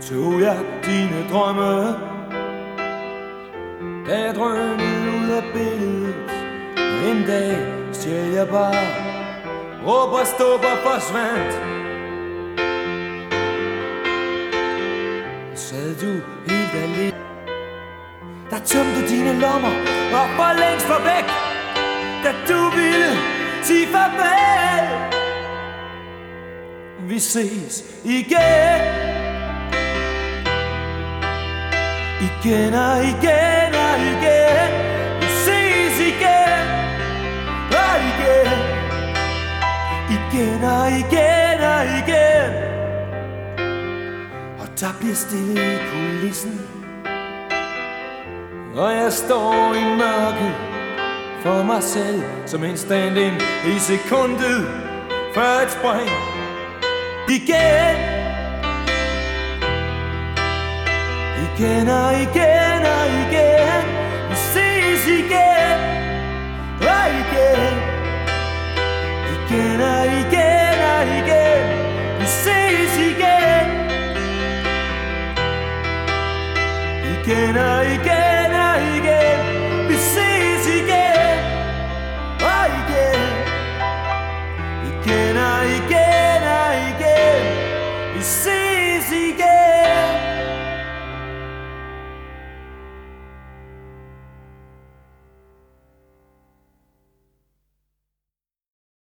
så jeg dine drømme, der drønede ud af billedet. En dag stjal jeg bare, råber stopper forsvandt. Sad du helt alene, der tømte dine lommer og for længst var væk, da du ville sige farvel. Vi ses igen, igen og igen og igen. Vi ses igen og igen, igen og igen og igen. Og der bliver stille i kulissen, og jeg står i mørket for mig selv, som en stand-in i sekundet før et spring. Igen, igen og igen og igen. Vi ses igen og igen, igen og igen og igen. Vi ses igen, igen og igen.